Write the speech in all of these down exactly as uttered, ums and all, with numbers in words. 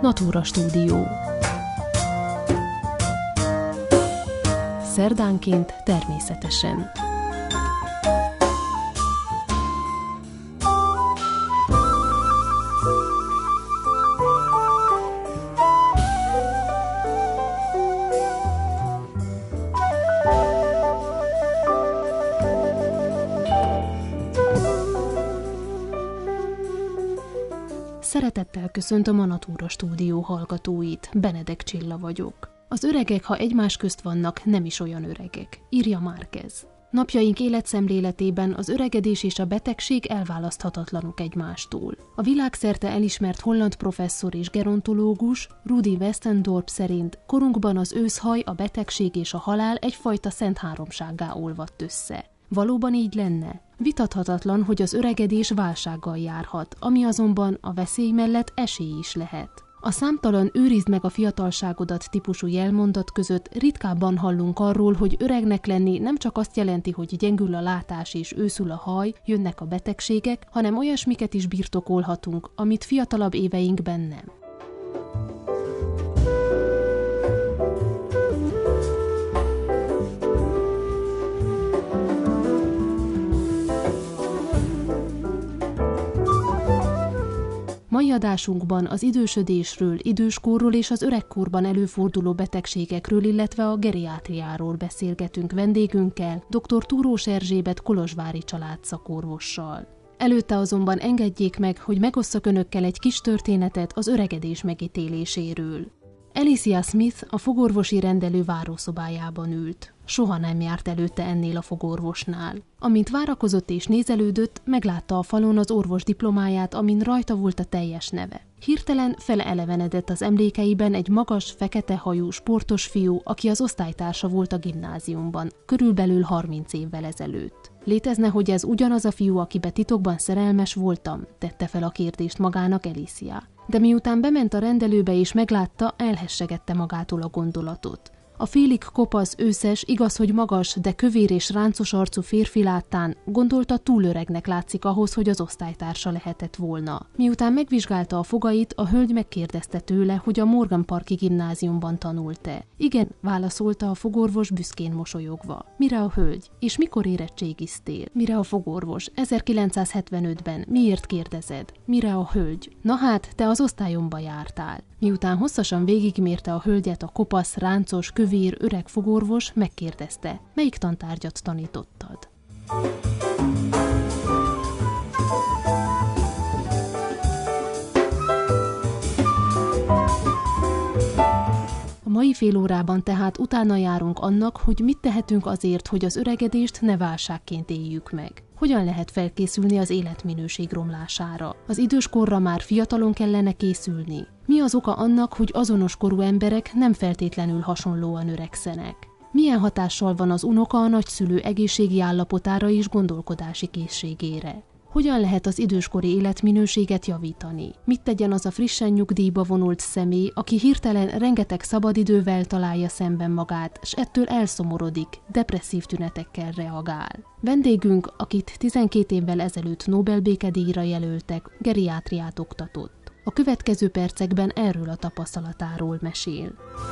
Natura Stúdió. Szerdánként természetesen. Szeretettel köszöntöm a Natura Stúdió hallgatóit, Benedek Csilla vagyok. Az öregek, ha egymás közt vannak, nem is olyan öregek, írja Márquez. Napjaink életszemléletében az öregedés és a betegség elválaszthatatlanok egymástól. A világszerte elismert holland professzor és gerontológus Rudi Westendorp szerint korunkban az őszhaj, a betegség és a halál egyfajta szent háromsággá olvadt össze. Valóban így lenne? Vitathatatlan, hogy az öregedés válsággal járhat, ami azonban a veszély mellett esély is lehet. A számtalan őrizd meg a fiatalságodat típusú jelmondat között ritkábban hallunk arról, hogy öregnek lenni nem csak azt jelenti, hogy gyengül a látás és őszül a haj, jönnek a betegségek, hanem olyasmiket is birtokolhatunk, amit fiatalabb éveinkben nem. Mai adásunkban az idősödésről, időskorról és az öregkorban előforduló betegségekről, illetve a geriátriáról beszélgetünk vendégünkkel, dr. Túrós Erzsébet kolozsvári családszakorvossal. Előtte azonban engedjék meg, hogy megosszak önökkel egy kis történetet az öregedés megítéléséről. Alicia Smith a fogorvosi rendelő várószobájában ült. Soha nem járt előtte ennél a fogorvosnál. Amint várakozott és nézelődött, meglátta a falon az orvos diplomáját, amin rajta volt a teljes neve. Hirtelen feleelevenedett az emlékeiben egy magas, fekete hajú, sportos fiú, aki az osztálytársa volt a gimnáziumban, körülbelül harminc évvel ezelőtt. Létezne, hogy ez ugyanaz a fiú, akibe titokban szerelmes voltam? Tette fel a kérdést magának Alicia. De miután bement a rendelőbe és meglátta, elhessegette magától a gondolatot. A félig kopasz, őszes, igaz, hogy magas, de kövér és ráncos arcú férfi láttán gondolta, túl öregnek látszik ahhoz, hogy az osztálytársa lehetett volna. Miután megvizsgálta a fogait, a hölgy megkérdezte tőle, hogy a Morgan Park-i gimnáziumban tanult-e. Igen, válaszolta a fogorvos büszkén mosolyogva. Mire a hölgy? És mikor érettségiztél? Mire a fogorvos? ezerkilencszázhetvenötben. Miért kérdezed? Mire a hölgy? Na hát, te az osztályomba jártál. Miután hosszasan végigmérte a hölgyet a kopasz, ráncos, kövér, öreg fogorvos, megkérdezte, melyik tantárgyat tanítottad? A mai fél órában tehát utána járunk annak, hogy mit tehetünk azért, hogy az öregedést ne válságként éljük meg. Hogyan lehet felkészülni az életminőség romlására? Az időskorra már fiatalon kellene készülni? Mi az oka annak, hogy azonos korú emberek nem feltétlenül hasonlóan öregszenek? Milyen hatással van az unoka a nagyszülő egészségi állapotára és gondolkodási készségére? Hogyan lehet az időskori életminőséget javítani? Mit tegyen az a frissen nyugdíjba vonult személy, aki hirtelen rengeteg szabadidővel találja szemben magát, s ettől elszomorodik, depresszív tünetekkel reagál? Vendégünk, akit tizenkét évvel ezelőtt Nobel békedíjra jelöltek, geriátriát oktatott. A következő percekben erről a tapasztalatáról mesél.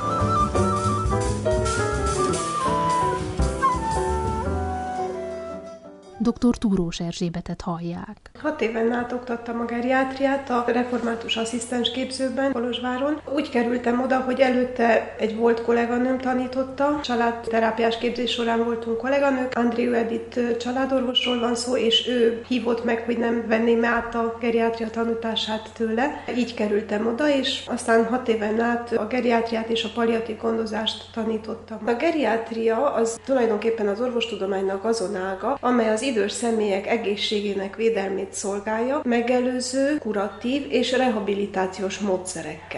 dr. Túrós Erzsébetet hallják. Hat éven át oktattam a geriátriát a református asszisztens képzőben, Kolozsváron. Úgy kerültem oda, hogy előtte egy volt kolléganőm tanította. Családterápiás képzés során voltunk kolléganők. Andrieu Edith családorvosról van szó, és ő hívott meg, hogy nem venném át a geriátria tanítását tőle. Így kerültem oda, és aztán hat éven át a geriátriát és a palliatív gondozást tanítottam. A geriátria az tulajdonképpen az orvostudománynak azon ága, amely az idős személyek egészségének védelmét szolgálja, megelőző, kuratív és rehabilitációs módszerekkel.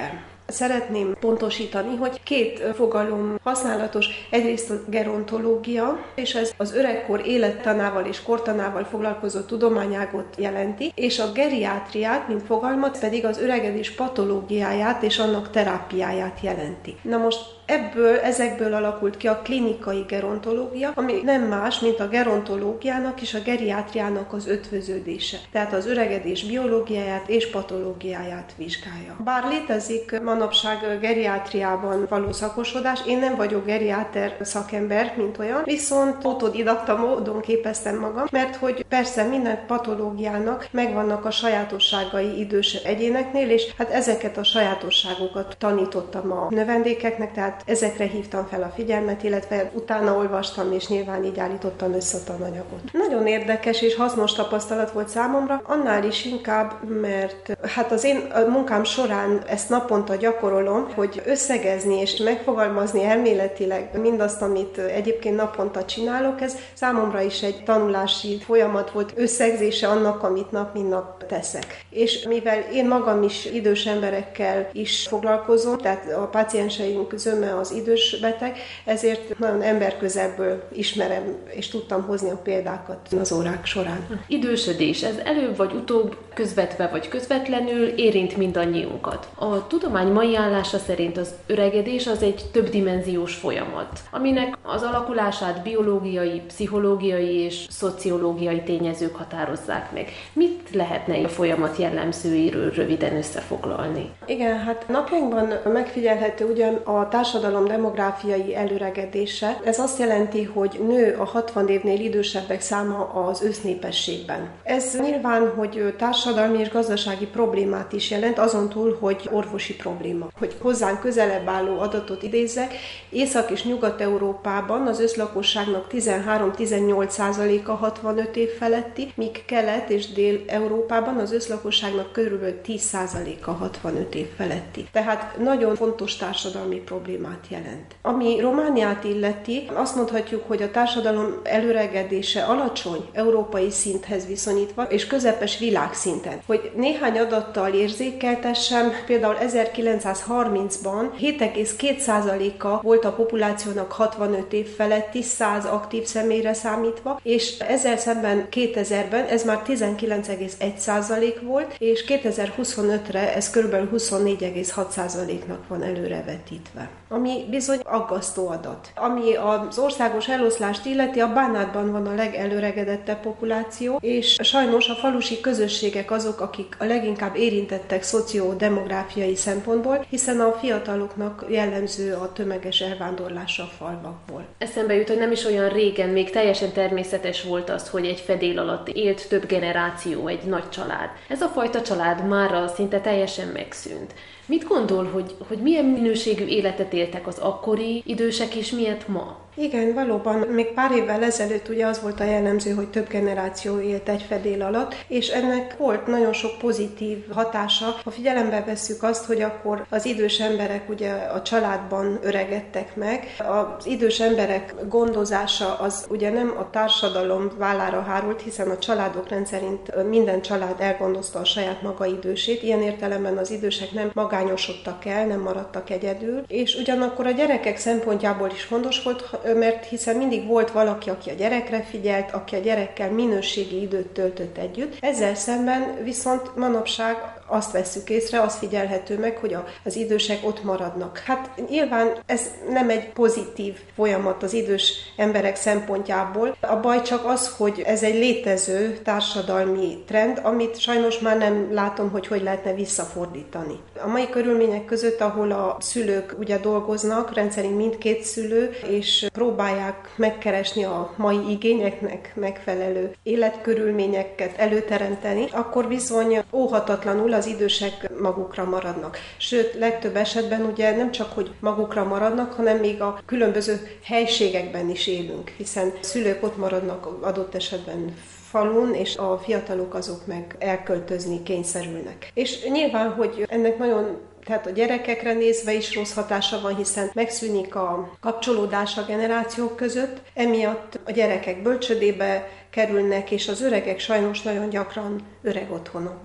Szeretném pontosítani, hogy két fogalom használatos. Egyrészt a gerontológia, és ez az öregkor élettanával és kortanával foglalkozó tudományágot jelenti, és a geriátriát, mint fogalmat pedig az öregedés patológiáját és annak terápiáját jelenti. Na most ebből, ezekből alakult ki a klinikai gerontológia, ami nem más, mint a gerontológiának és a geriátriának az ötvöződése. Tehát az öregedés biológiáját és patológiáját vizsgálja. Bár létezik manapság geriátriában való szakosodás, én nem vagyok geriáter szakember, mint olyan, viszont autodidakta módon képeztem magam, mert hogy persze minden patológiának megvannak a sajátosságai idős egyéneknél, és hát ezeket a sajátosságokat tanítottam a növendékeknek, tehát ezekre hívtam fel a figyelmet, illetve utána olvastam, és nyilván így állítottam össze a tananyagot. Nagyon érdekes és hasznos tapasztalat volt számomra, annál is inkább, mert hát az én munkám során ezt naponta gyakorolom, hogy összegezni és megfogalmazni elméletileg mindazt, amit egyébként naponta csinálok, ez számomra is egy tanulási folyamat volt, összegzése annak, amit nap mint nap teszek. És mivel én magam is idős emberekkel is foglalkozom, tehát a pácienseink zöme az idős beteg, ezért nagyon emberközelből ismerem, és tudtam hozni a példákat az órák során. Idősödés, ez előbb vagy utóbb közvetve vagy közvetlenül érint mindannyiunkat. A tudomány mai állása szerint az öregedés az egy többdimenziós folyamat, aminek az alakulását biológiai, pszichológiai és szociológiai tényezők határozzák meg. Mit lehetne a folyamat jellemzőiről röviden összefoglalni? Igen, hát napjainkban megfigyelhető ugyan a társadalom demográfiai előregedése. Ez azt jelenti, hogy nő a hatvan évnél idősebbek száma az össznépességben. Ez nyilván, hogy társadalmi és gazdasági problémát is jelent, azon túl, hogy orvosi probléma. Hogy hozzánk közelebb álló adatot idézzek, Észak- és Nyugat-Európában az összlakosságnak tizenhárom-tizennyolc százaléka hatvanöt év feletti, míg Kelet- és Dél-Európában az összlakosságnak körülbelül tíz százaléka hatvanöt év feletti. Tehát nagyon fontos társadalmi problémát jelent. Ami Romániát illeti, azt mondhatjuk, hogy a társadalom előregedése alacsony európai szinthez viszonyítva, és közepes világszinten. Hogy néhány adattal érzékeltessem, például ezerkilencszázharmincban hét egész két százaléka volt a populációnak hatvanöt év feletti, száz aktív személyre számítva, és ezzel szemben kétezerben ez már tizenkilenc egész egy százalék volt, és kétezer-huszonötre ez kb. huszonnégy egész hat százaléknak van előrevetítve. Ami bizony aggasztó adat. Ami az országos eloszlást illeti, a Bánátban van a legelőregedettebb populáció, és sajnos a falusi közösségek azok, akik a leginkább érintettek szociodemográfiai szempontból, hiszen a fiataloknak jellemző a tömeges elvándorlás a falvakból. Eszembe jut, hogy nem is olyan régen még teljesen természetes volt az, hogy egy fedél alatt élt több generáció, egy nagy család. Ez a fajta család mára szinte teljesen megszűnt. Mit gondol, hogy, hogy milyen minőségű életet éltek az akkori idősek, és miért ma? Igen, valóban. Még pár évvel ezelőtt ugye az volt a jellemző, hogy több generáció élt egy fedél alatt, és ennek volt nagyon sok pozitív hatása. Ha figyelembe vesszük azt, hogy akkor az idős emberek ugye a családban öregedtek meg, az idős emberek gondozása az ugye nem a társadalom vállára hárult, hiszen a családok rendszerint minden család elgondozta a saját maga idősét, ilyen értelemben az idősek nem magányosodtak el, nem maradtak egyedül, és ugyanakkor a gyerekek szempontjából is fontos volt, mert hiszen mindig volt valaki, aki a gyerekre figyelt, aki a gyerekkel minőségi időt töltött együtt. Ezzel szemben viszont manapság azt vesszük észre, azt figyelhető meg, hogy az idősek ott maradnak. Hát nyilván ez nem egy pozitív folyamat az idős emberek szempontjából. A baj csak az, hogy ez egy létező társadalmi trend, amit sajnos már nem látom, hogy hogy lehetne visszafordítani. A mai körülmények között, ahol a szülők ugye dolgoznak, rendszerint mindkét szülő, és próbálják megkeresni a mai igényeknek megfelelő életkörülményeket előteremteni, akkor bizony óhatatlanul az idősek magukra maradnak. Sőt, legtöbb esetben ugye nem csak, hogy magukra maradnak, hanem még a különböző helységekben is élünk, hiszen szülők ott maradnak adott esetben falun, és a fiatalok azok meg elköltözni kényszerülnek. És nyilván, hogy ennek nagyon tehát a gyerekekre nézve is rossz hatása van, hiszen megszűnik a kapcsolódás a generációk között, emiatt a gyerekek bölcsödébe kerülnek, és az öregek sajnos nagyon gyakran öreg otthonokba.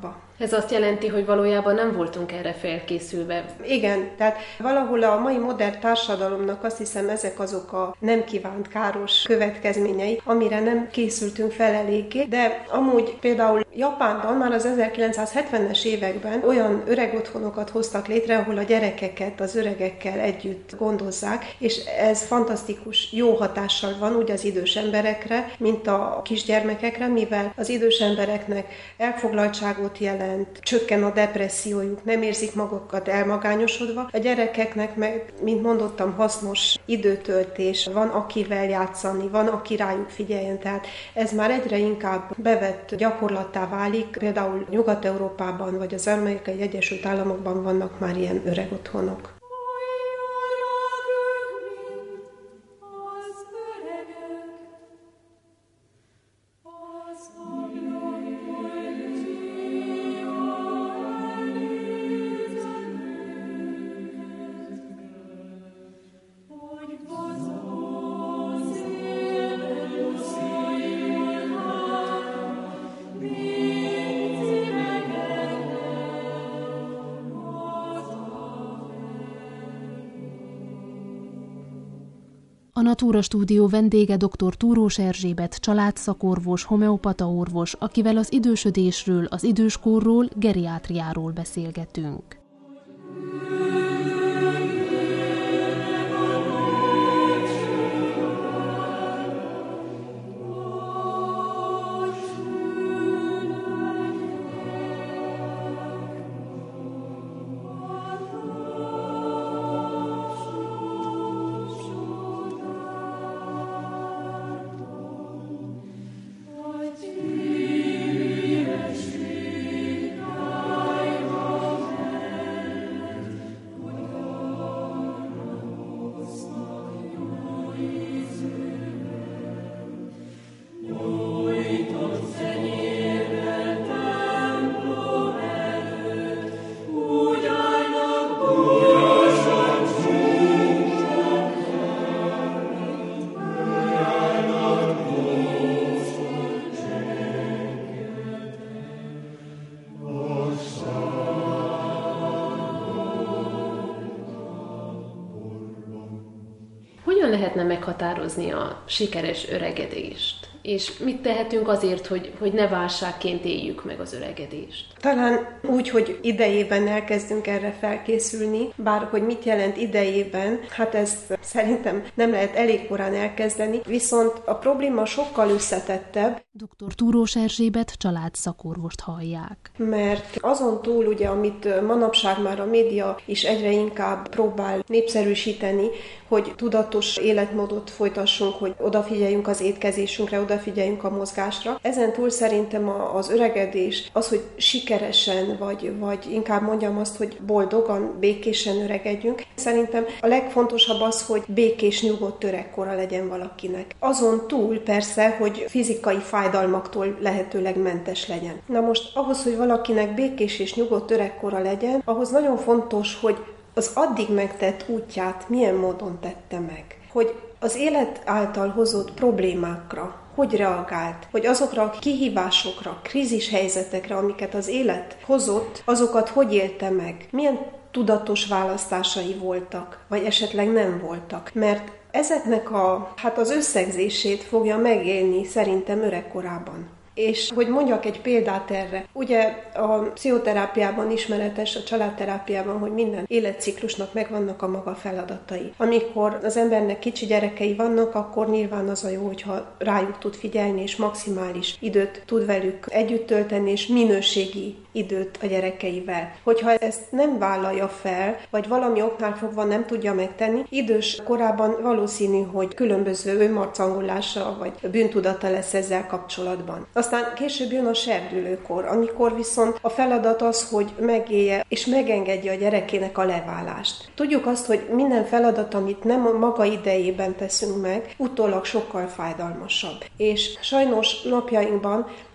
Ez azt jelenti, hogy valójában nem voltunk erre felkészülve. Igen, tehát valahol a mai modern társadalomnak azt hiszem ezek azok a nem kívánt káros következményei, amire nem készültünk fel eléggé, de amúgy például Japánban már az ezerkilencszázhetvenes években olyan öregotthonokat hoztak létre, ahol a gyerekeket az öregekkel együtt gondozzák, és ez fantasztikus jó hatással van úgy az idős emberekre, mint a kisgyermekekre, mivel az idős embereknek elfoglaltságot jelent, csökken a depressziójuk, nem érzik magukat elmagányosodva. A gyerekeknek meg, mint mondottam, hasznos időtöltés, van akivel játszani, van aki rájuk figyeljen, tehát ez már egyre inkább bevett gyakorlattá válik. Például Nyugat-Európában vagy az Amerikai Egyesült Államokban vannak már ilyen öregotthonok. A Natura Stúdió vendége dr. Túrós Erzsébet, családszakorvos, homeopata orvos, akivel az idősödésről, az időskorról, geriátriáról beszélgetünk. Hogyan lehetne meghatározni a sikeres öregedést? És mit tehetünk azért, hogy, hogy ne válságként éljük meg az öregedést? Talán úgy, hogy idejében elkezdünk erre felkészülni, bár hogy mit jelent idejében, hát ezt szerintem nem lehet elég korán elkezdeni, viszont a probléma sokkal összetettebb. dr. Túrós Erzsébet családszakorvost hallják. Mert azon túl, ugye, amit manapság már a média is egyre inkább próbál népszerűsíteni, hogy tudatos életmódot folytassunk, hogy odafigyeljünk az étkezésünkre, odafigyeljünk a mozgásra. Ezen túl szerintem az öregedés, az, hogy sikeresen, vagy, vagy inkább mondjam azt, hogy boldogan, békésen öregedjünk. Szerintem a legfontosabb az, hogy békés, nyugodt öregkora legyen valakinek. Azon túl persze, hogy fizikai fájdalmaktól lehetőleg mentes legyen. Na most ahhoz, hogy valakinek békés és nyugodt öregkora legyen, ahhoz nagyon fontos, hogy az addig megtett útját milyen módon tette meg. Hogy az élet által hozott problémákra hogy reagált, hogy azokra a kihívásokra, krízis helyzetekre, amiket az élet hozott, azokat hogy élte meg, milyen tudatos választásai voltak, vagy esetleg nem voltak. Mert ezeknek a, hát az összegzését fogja megélni szerintem öregkorában. És hogy mondjak egy példát erre, ugye a pszichoterápiában ismeretes, a családterápiában, hogy minden életciklusnak megvannak a maga feladatai. Amikor az embernek kicsi gyerekei vannak, akkor nyilván az a jó, hogyha rájuk tud figyelni, és maximális időt tud velük együtt tölteni, és minőségi időt a gyerekeivel. Hogyha ezt nem vállalja fel, vagy valami oknál fogva nem tudja megtenni, idős korában valószínű, hogy különböző önmarcangolása vagy bűntudata lesz ezzel kapcsolatban. Aztán később jön a serdülőkor, amikor viszont a feladat az, hogy megélje és megengedje a gyerekének a leválást. Tudjuk azt, hogy minden feladat, amit nem a maga idejében teszünk meg, utólag sokkal fájdalmasabb. És sajnos napjainkban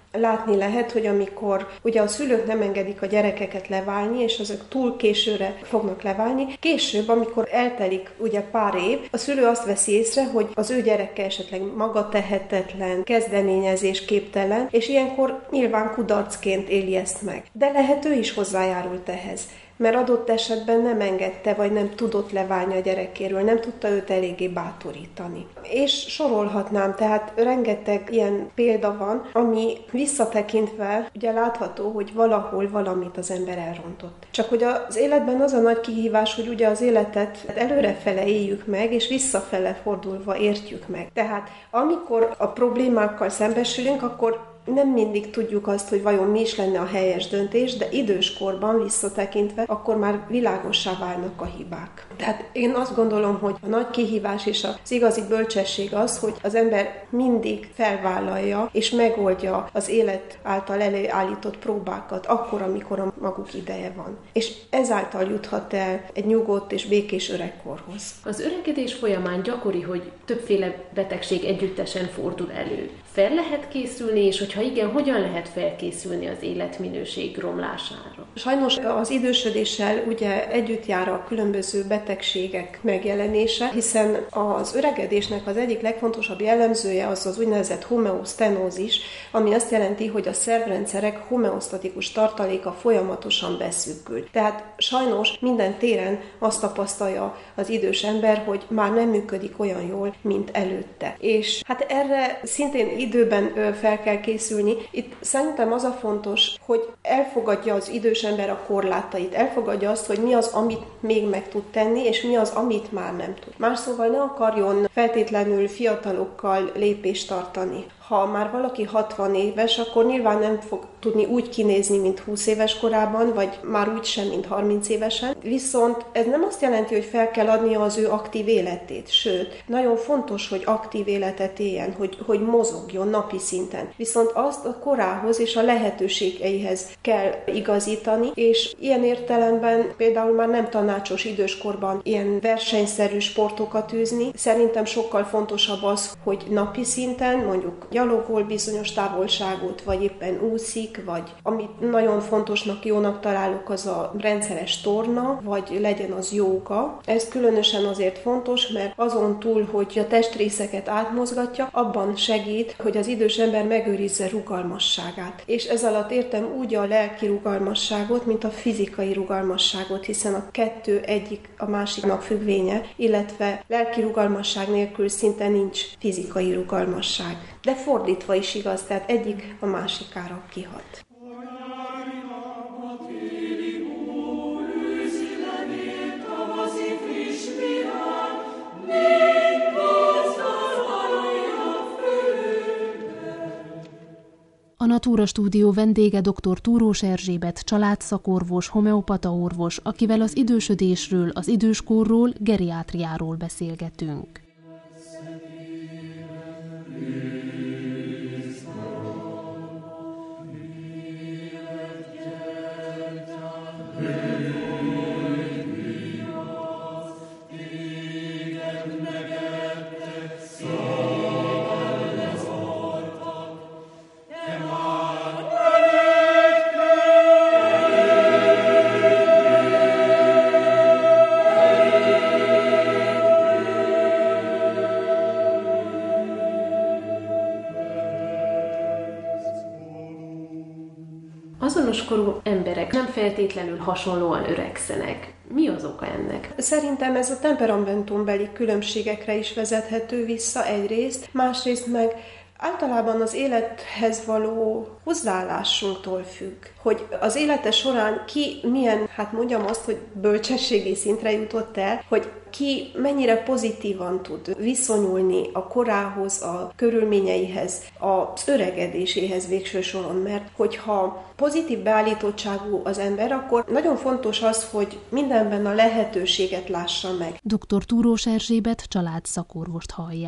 látni lehet, hogy amikor ugye a szülők nem engedik a gyerekeket leválni, és azok túl későre fognak leválni, később, amikor eltelik ugye pár év, a szülő azt veszi észre, hogy az ő gyereke esetleg magatehetetlen, kezdeményezésképtelen, és ilyenkor nyilván kudarcként éli ezt meg. De lehet ő is hozzájárult ehhez, mert adott esetben nem engedte, vagy nem tudott leválni a gyerekéről, nem tudta őt eléggé bátorítani. És sorolhatnám, tehát rengeteg ilyen példa van, ami visszatekintve ugye látható, hogy valahol valamit az ember elrontott. Csak hogy az életben az a nagy kihívás, hogy ugye az életet előrefele éljük meg, és visszafele fordulva értjük meg. Tehát amikor a problémákkal szembesülünk, akkor nem mindig tudjuk azt, hogy vajon mi is lenne a helyes döntés, de időskorban visszatekintve, akkor már világossá válnak a hibák. Tehát én azt gondolom, hogy a nagy kihívás és az igazi bölcsesség az, hogy az ember mindig felvállalja és megoldja az élet által előállított próbákat akkor, amikor a maguk ideje van. És ezáltal juthat el egy nyugodt és békés öregkorhoz. Az öregedés folyamán gyakori, hogy többféle betegség együttesen fordul elő. Fel lehet készülni, és hogyha igen, hogyan lehet felkészülni az életminőség romlására? Sajnos az idősödéssel ugye együtt jár a különböző betegségek megjelenése, hiszen az öregedésnek az egyik legfontosabb jellemzője az az úgynevezett homeosztenózis, ami azt jelenti, hogy a szervrendszerek homeosztatikus tartaléka folyamatosan beszűkül. Tehát sajnos minden téren azt tapasztalja az idős ember, hogy már nem működik olyan jól, mint előtte. És hát erre szintén időben fel kell készülni. Itt szerintem az a fontos, hogy elfogadja az idős ember a korlátait, elfogadja azt, hogy mi az, amit még meg tud tenni, és mi az, amit már nem tud. Más szóval ne akarjon feltétlenül fiatalokkal lépést tartani. Ha már valaki hatvan éves, akkor nyilván nem fog tudni úgy kinézni, mint húsz éves korában, vagy már úgy sem, mint harminc évesen. Viszont ez nem azt jelenti, hogy fel kell adnia az ő aktív életét. Sőt, nagyon fontos, hogy aktív életet éljen, hogy, hogy mozogjon napi szinten. Viszont azt a korához és a lehetőségeihez kell igazítani, és ilyen értelemben például már nem tanácsos időskorban ilyen versenyszerű sportokat űzni. Szerintem sokkal fontosabb az, hogy napi szinten, mondjuk gyalogol bizonyos távolságot, vagy éppen úszik, vagy amit nagyon fontosnak, jónak találok, az a rendszeres torna, vagy legyen az jóga. Ez különösen azért fontos, mert azon túl, hogy a testrészeket átmozgatja, abban segít, hogy az idős ember megőrizze rugalmasságát. És ez alatt értem úgy a lelki rugalmasságot, mint a fizikai rugalmasságot, hiszen a kettő egyik a másiknak függvénye, illetve lelki rugalmasság nélkül szinte nincs fizikai rugalmasság. De fordítva is igaz, tehát egyik a másikára kihat. A Natura Stúdió vendége dr. Túrós Erzsébet, családszakorvos, homeopata orvos, akivel az idősödésről, az időskorról, geriátriáról beszélgetünk. Azonos korú emberek nem feltétlenül hasonlóan öregszenek. Mi az oka ennek? Szerintem ez a temperamentumbeli különbségekre is vezethető vissza egyrészt, másrészt meg általában az élethez való hozzáállásunktól függ, hogy az élete során ki milyen, hát mondjam azt, hogy bölcsességi szintre jutott el, hogy ki mennyire pozitívan tud viszonyulni a korához, a körülményeihez, az öregedéséhez végső soron, mert hogyha pozitív beállítottságú az ember, akkor nagyon fontos az, hogy mindenben a lehetőséget lássa meg. doktor Túrós Erzsébet családszakorvost hallják.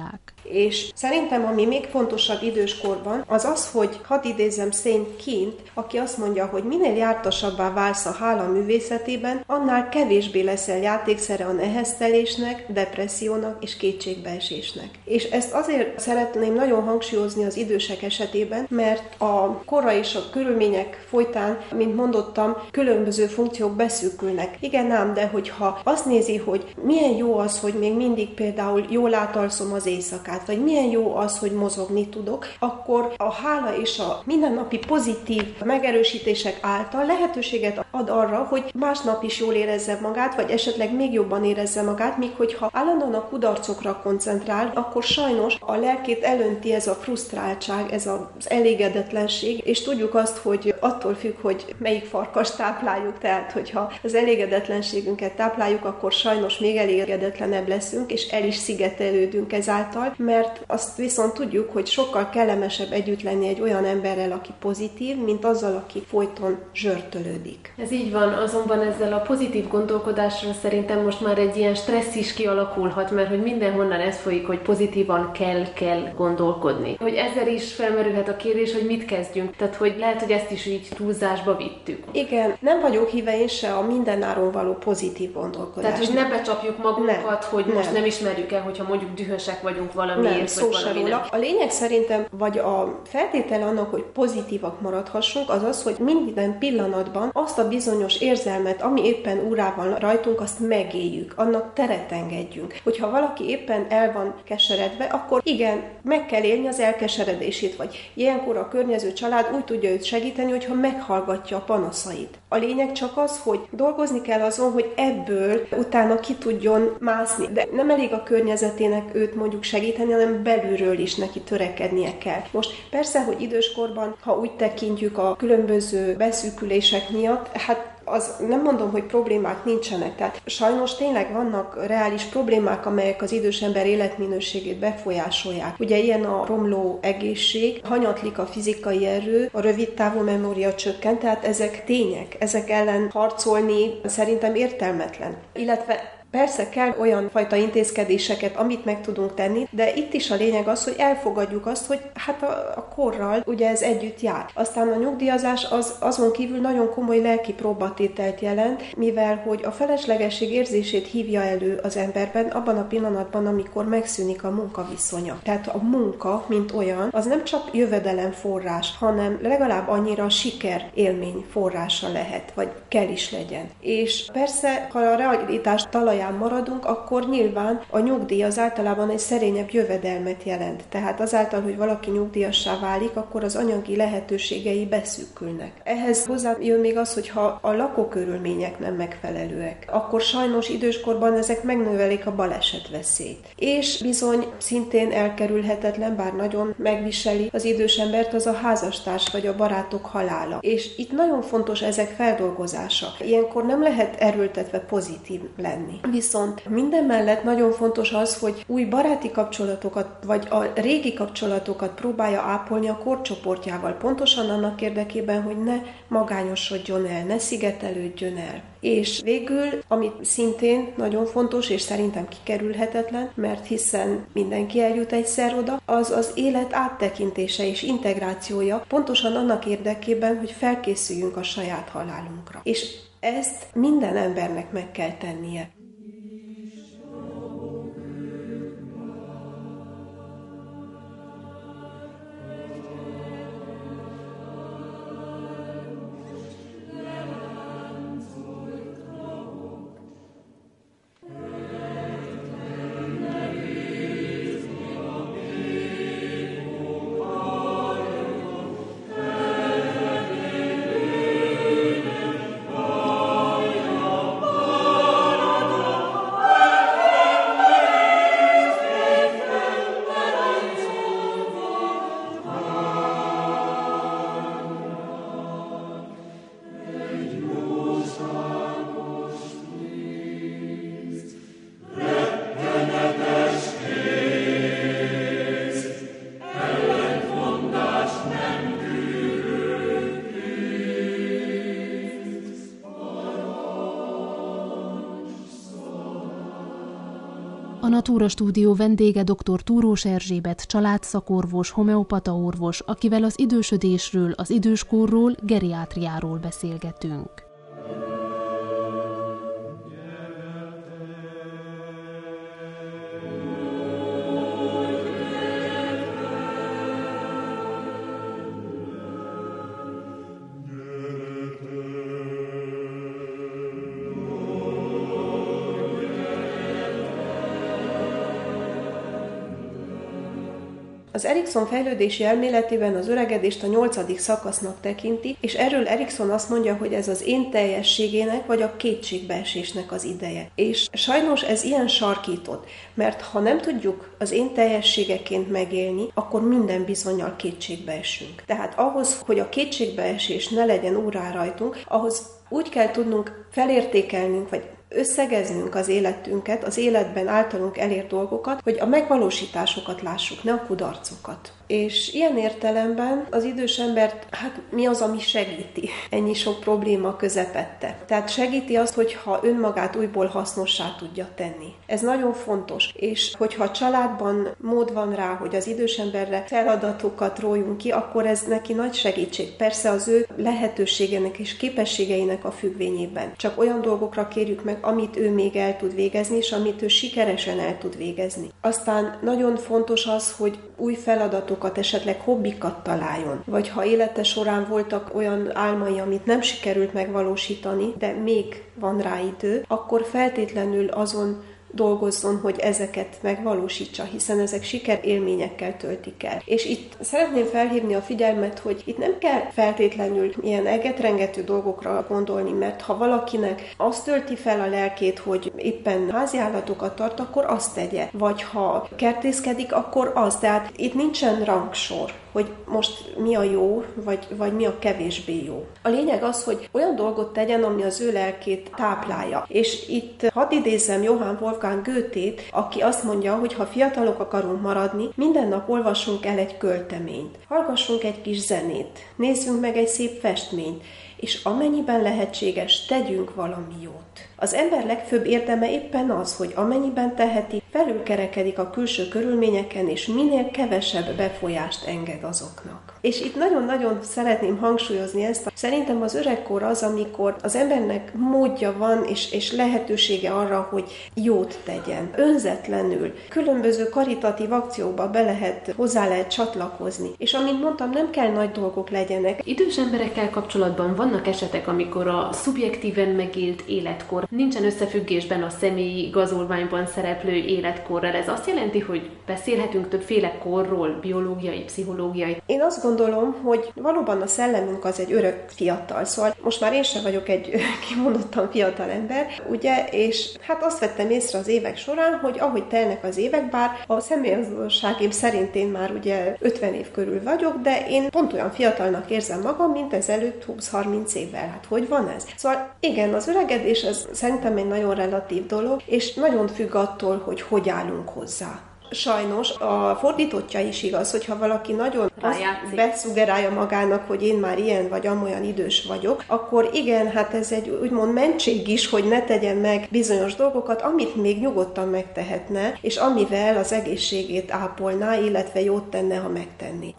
És szerintem, ami még fontosabb időskorban, az az, hogy hadd idézem Saint Kint, aki azt mondja, hogy minél jártasabbá válsz a hála művészetében, annál kevésbé leszel játékszere a neheztelésnek, depressziónak és kétségbeesésnek. És ezt azért szeretném nagyon hangsúlyozni az idősek esetében, mert a kora és a körülmények folytán, mint mondottam, különböző funkciók beszűkülnek. Igen ám, de hogyha azt nézi, hogy milyen jó az, hogy még mindig például jól átalszom az éjszakát, vagy milyen jó az, hogy mozogni tudok, akkor a hála és a mindennapi pozitív megerősítések által lehetőséget ad arra, hogy másnap is jól érezze magát, vagy esetleg még jobban érezze magát, míg hogyha állandóan a kudarcokra koncentrál, akkor sajnos a lelkét elönti ez a frusztráltság, ez az elégedetlenség, és tudjuk azt, hogy attól függ, hogy melyik farkast tápláljuk, tehát hogyha az elégedetlenségünket tápláljuk, akkor sajnos még elégedetlenebb leszünk, és el is szigetelődünk ezáltal, mert azt viszont tudjuk, hogy sokkal kellemesebb együtt lenni egy olyan emberrel, aki pozitív, mint azzal, aki folyton zsörtölődik. Ez így van, azonban ezzel a pozitív gondolkodásra szerintem most már egy ilyen stressz is kialakulhat, mert hogy mindenhonnan ez folyik, hogy pozitívan kell, kell gondolkodni. Hogy ezzel is felmerülhet a kérdés, hogy mit kezdjünk. Tehát, hogy lehet, hogy ezt is így túlzásba vittük. Igen, nem vagyok híve én se a mindenáron való pozitív gondolkodásnak. Tehát, hogy ne becsapjuk magunkat, nem, hogy nem. most nem ismerjük el, hogyha mondjuk dühösek vagyunk valamiért, nem, szó vagy valami nem. A lényeg szerintem, vagy a feltétele annak, hogy pozitívak maradhassunk, az az, hogy minden pillanatban azt a bizonyos érzelmet, ami éppen úrá van rajtunk, azt megéljük, annak teret engedjünk. Hogyha valaki éppen el van keseredve, akkor igen, meg kell élni az elkeseredését, vagy ilyenkor a környező család úgy tudja őt segíteni, hogyha meghallgatja a panaszait. A lényeg csak az, hogy dolgozni kell azon, hogy ebből utána ki tudjon mászni. De nem elég a környezetének őt mondjuk segíteni, hanem belülről is neki törekednie kell. Most persze, hogy időskorban, ha úgy tekintjük a különböző beszűkülések miatt, hát az nem mondom, hogy problémák nincsenek. Tehát sajnos tényleg vannak reális problémák, amelyek az idős ember életminőségét befolyásolják. Ugye ilyen a romló egészség, hanyatlik a fizikai erő, a rövidtávú memória csökkent, tehát ezek tények. Ezek ellen harcolni szerintem értelmetlen. Illetve persze kell olyan fajta intézkedéseket, amit meg tudunk tenni, de itt is a lényeg az, hogy elfogadjuk azt, hogy hát a, a korral ugye ez együtt jár. Aztán a nyugdíjazás az azon kívül nagyon komoly lelki próbatételt jelent, mivel hogy a feleslegesség érzését hívja elő az emberben abban a pillanatban, amikor megszűnik a munkaviszonya. Tehát a munka, mint olyan, az nem csak jövedelem forrás, hanem legalább annyira siker élmény forrása lehet, vagy kell is legyen. És persze, ha a realitás talaj maradunk, akkor nyilván a nyugdíj az általában egy szerényebb jövedelmet jelent. Tehát azáltal, hogy valaki nyugdíjassá válik, akkor az anyagi lehetőségei beszűkülnek. Ehhez hozzájön még az, hogy ha a lakókörülmények nem megfelelőek, akkor sajnos időskorban ezek megnövelik a balesetveszélyt. És bizony szintén elkerülhetetlen, bár nagyon megviseli az idős embert, az a házastárs vagy a barátok halála. És itt nagyon fontos ezek feldolgozása. Ilyenkor nem lehet erőltetve pozitív lenni. Viszont minden mellett nagyon fontos az, hogy új baráti kapcsolatokat, vagy a régi kapcsolatokat próbálja ápolni a korcsoportjával, pontosan annak érdekében, hogy ne magányosodjon el, ne szigetelődjön el. És végül, ami szintén nagyon fontos, és szerintem kikerülhetetlen, mert hiszen mindenki eljut egyszer oda, az az élet áttekintése és integrációja, pontosan annak érdekében, hogy felkészüljünk a saját halálunkra. És ezt minden embernek meg kell tennie. A Natura Stúdió vendége dr. Túrós Erzsébet, családszakorvos, homeopata orvos, akivel az idősödésről, az időskorról, geriátriáról beszélgetünk. Az Erikson fejlődési elméletében az öregedést a nyolcadik szakasznak tekinti, és erről Erikson azt mondja, hogy ez az én teljességének vagy a kétségbeesésnek az ideje. És sajnos ez ilyen sarkított, mert ha nem tudjuk az én teljességeként megélni, akkor minden bizonnyal kétségbeesünk. Tehát ahhoz, hogy a kétségbeesés ne legyen órá rajtunk, ahhoz úgy kell tudnunk felértékelnünk, vagy összegeznünk az életünket, az életben általunk elért dolgokat, hogy a megvalósításokat lássuk, ne a kudarcokat. És ilyen értelemben az idős embert, hát mi az, ami segíti ennyi sok probléma közepette. Tehát segíti azt, hogyha önmagát újból hasznossá tudja tenni. Ez nagyon fontos, és hogyha a családban mód van rá, hogy az idős emberre feladatokat rójunk ki, akkor ez neki nagy segítség. Persze az ő lehetőségének és képességeinek a függvényében. Csak olyan dolgokra kérjük meg, amit ő még el tud végezni, és amit ő sikeresen el tud végezni. Aztán nagyon fontos az, hogy új feladatokat, esetleg hobbikat találjon. Vagy ha élete során voltak olyan álmai, amit nem sikerült megvalósítani, de még van rá idő, akkor feltétlenül azon dolgozzon, hogy ezeket megvalósítsa, hiszen ezek sikerélményekkel töltik el. És itt szeretném felhívni a figyelmet, hogy itt nem kell feltétlenül ilyen egetrengető dolgokra gondolni, mert ha valakinek azt tölti fel a lelkét, hogy éppen háziállatokat tart, akkor azt tegye. Vagy ha kertészkedik, akkor az. Tehát itt nincsen rangsor, hogy most mi a jó, vagy, vagy mi a kevésbé jó. A lényeg az, hogy olyan dolgot tegyen, ami az ő lelkét táplálja. És itt hadd idézzem Johann Wolfgang Goethét, aki azt mondja, hogy ha fiatalok akarunk maradni, minden nap olvassunk el egy költeményt, hallgassunk egy kis zenét, nézzünk meg egy szép festményt, és amennyiben lehetséges, tegyünk valami jót. Az ember legfőbb érdeme éppen az, hogy amennyiben teheti, felülkerekedik a külső körülményeken, és minél kevesebb befolyást enged azoknak. És itt nagyon-nagyon szeretném hangsúlyozni ezt. Szerintem az öregkor az, amikor az embernek módja van, és, és lehetősége arra, hogy jót tegyen. Önzetlenül. Különböző karitatív akciókba be lehet, hozzá lehet csatlakozni. És amint mondtam, nem kell nagy dolgok legyenek. Idős emberekkel kapcsolatban vannak esetek, amikor a szubjektíven megélt életkor nincsen összefüggésben a személyi igazolványban szereplő életkorral. Ez azt jelenti, hogy beszélhetünk többféle korról, biológiai, pszichológiai. Én azt gondolom, hogy valóban a szellemünk az egy örök fiatal. Szóval most már én sem vagyok egy kimondottan fiatal ember, ugye, és hát azt vettem észre az évek során, hogy ahogy telnek az évek, bár a személyazonosságém szerint én már ugye ötven év körül vagyok, de én pont olyan fiatalnak érzem magam, mint ezelőtt húsz-harminc évvel. Hát hogy van ez? Szóval igen, az öregedés az szerintem egy nagyon relatív dolog, és nagyon függ attól, hogy hogy állunk hozzá. Sajnos a fordítottja is igaz, hogyha valaki nagyon beszuggerálja magának, hogy én már ilyen vagy amolyan idős vagyok, akkor igen, hát ez egy úgymond mentség is, hogy ne tegyen meg bizonyos dolgokat, amit még nyugodtan megtehetne, és amivel az egészségét ápolná, illetve jót tenne, ha megtenni.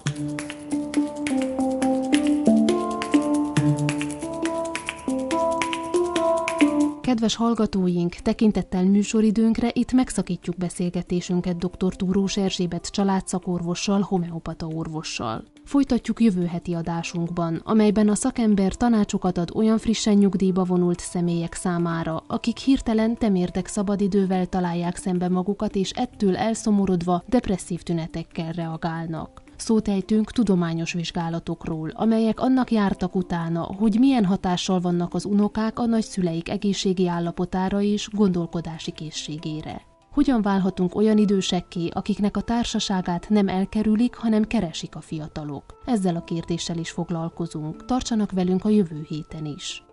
Kedves hallgatóink, tekintettel műsoridőnkre itt megszakítjuk beszélgetésünket dr. Túrós Erzsébet családszakorvossal, homeopata orvossal. Folytatjuk jövő heti adásunkban, amelyben a szakember tanácsokat ad olyan frissen nyugdíjba vonult személyek számára, akik hirtelen temérdek szabadidővel találják szembe magukat, és ettől elszomorodva depresszív tünetekkel reagálnak. Szót ejtünk tudományos vizsgálatokról, amelyek annak jártak utána, hogy milyen hatással vannak az unokák a nagyszüleik egészségi állapotára és gondolkodási készségére. Hogyan válhatunk olyan idősekké, akiknek a társaságát nem elkerülik, hanem keresik a fiatalok? Ezzel a kérdéssel is foglalkozunk. Tartsanak velünk a jövő héten is.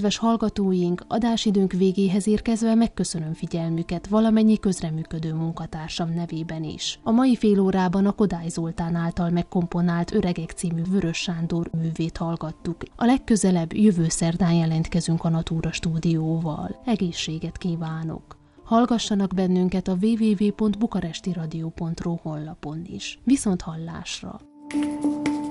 Kedves hallgatóink, adásidőnk végéhez érkezve megköszönöm figyelmüket valamennyi közreműködő munkatársam nevében is. A mai fél órában a Kodály Zoltán által megkomponált Öregek című Vörös Sándor művét hallgattuk. A legközelebb jövő szerdán jelentkezünk a Natura stúdióval. Egészséget kívánok! Hallgassanak bennünket a double-u double-u double-u pont bukarestiradio pont ro honlapon is. Viszont hallásra!